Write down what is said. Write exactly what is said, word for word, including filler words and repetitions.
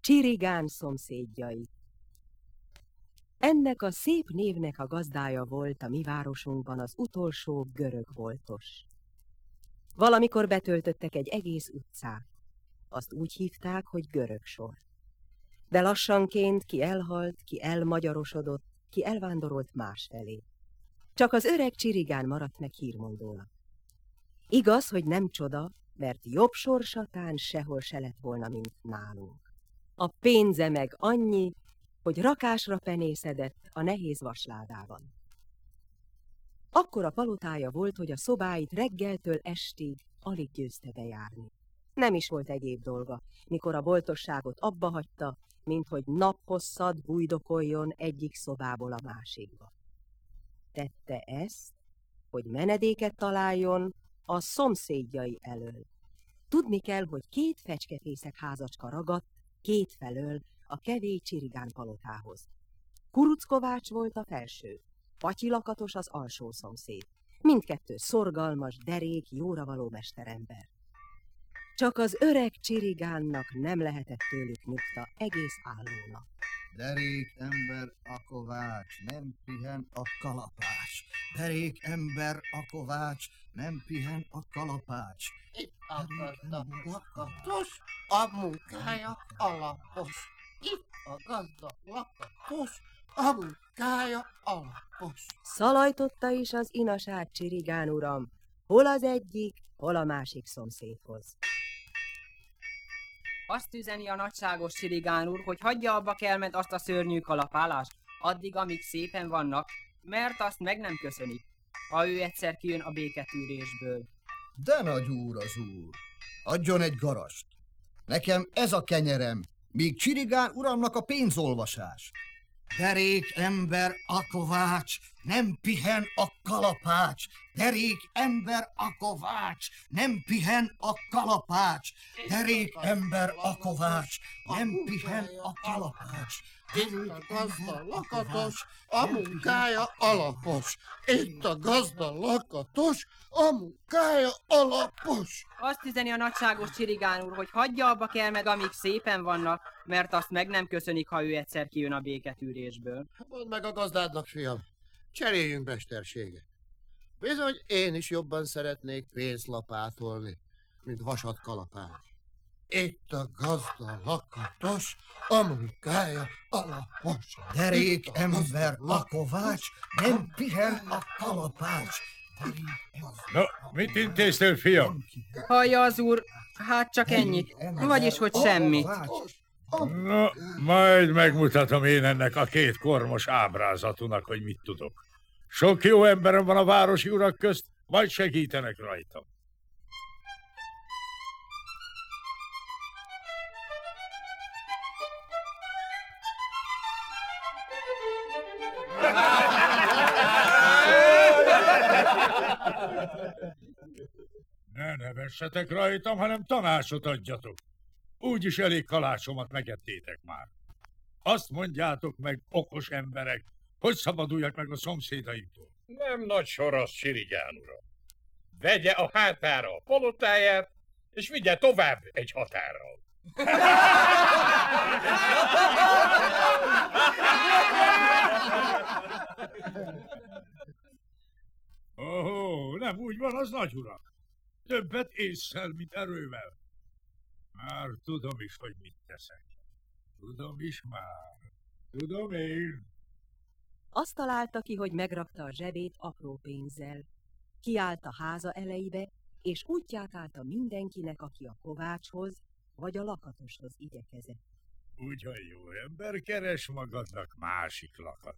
Csirigán szomszédjai. Ennek a szép névnek a gazdája volt a mi városunkban az utolsó görög voltos. Valamikor betöltöttek egy egész utcát. Azt úgy hívták, hogy Görögsor. De lassanként ki elhalt, ki elmagyarosodott, ki elvándorolt másfelé. Csak az öreg Csirigán maradt meg hírmondónak. Igaz, hogy nem csoda, mert jobb sorsatán sehol se lett volna, mint nálunk. A pénze meg annyi, hogy rakásra penészedett a nehéz vasládában. Akkora palotája volt, hogy a szobáit reggeltől estig alig győzte bejárni. Nem is volt egyéb dolga, mikor a boltosságot abba hagyta, minthogy naphosszat bújdokoljon egyik szobából a másikba. Tette ezt, hogy menedéket találjon a szomszédjai elől. Tudni kell, hogy két fecskefészek házacska ragadt két felől a kevély Csirigán palotához. Kuruc Kovács volt a felső, Patyi Lakatos az alsó szomszéd. Mindkettő szorgalmas, derék, jóravaló mesterember. Csak az öreg Csirigánnak nem lehetett tőlük nyugta egész állónak. Derék ember a kovács, nem pihen a kalapács. Derék ember a kovács, nem pihen a kalapács. Itt a gazda Lakatos, a munkája alapos. Itt a gazda Lakatos, a munkája alapos. Szalajtotta is az inasát Csirigán uram, hol az egyik, hol a másik szomszédhoz. Azt üzeni a nagyságos Csirigán úr, hogy hagyja abba Kelmet azt a szörnyű kalapálást, addig, amíg szépen vannak, mert azt meg nem köszönik, ha ő egyszer kijön a béketűrésből. De nagy úr az úr, adjon egy garast. Nekem ez a kenyerem, míg Csirigán uramnak a pénzolvasás. Derék ember a kovács, nem pihen a kalapács. Derék ember a kovács, nem pihen a kalapács. Derék ember a kovács, nem pihen a kalapács. Itt a gazda Lakatos, a munkája alapos. Itt a gazda Lakatos, a munkája alapos. Azt üzeni a nagyságos Csirigán úr, hogy hagyja abba Kelmet, amíg szépen vannak, mert azt meg nem köszönik, ha ő egyszer kijön a béketűrésből. Mondd meg a gazdádnak, fiam, cseréljünk mesterséget. Bizony, én is jobban szeretnék pénzt lapátolni, mint vasat kalapács. Itt a gazda Lakatos, a munkája alapos. Derék ember a kovács, nem pihen a kalapács. No, mit intéztél, fiam? Hallja az úr, hát csak ennyit, vagyis hogy semmit. No, majd megmutatom én ennek a két kormos ábrázatúnak, hogy mit tudok. Sok jó emberem van a városi urak közt, majd segítenek rajtam. Ne nevessetek rajtam, hanem tanácsot adjatok. Úgyis elég kalácsomat megettétek már. Azt mondjátok meg, okos emberek, hogy szabaduljak meg a szomszédaimtól. Nem nagy sor az, Csirigán uram. Vegye a hátára a palotáját, és vigye tovább egy határral. Ó, nem úgy van az, nagy uram. Többet ésszel, mint erővel. Már tudom is, hogy mit teszek. Tudom is már. Tudom én. Azt találta ki, hogy megrakta a zsebét apró pénzzel. Kiállt a háza elejébe, és útját állta mindenkinek, aki a Kovácshoz vagy a Lakatoshoz igyekezett. Úgyhogy jó ember, keres magadnak másik lakat.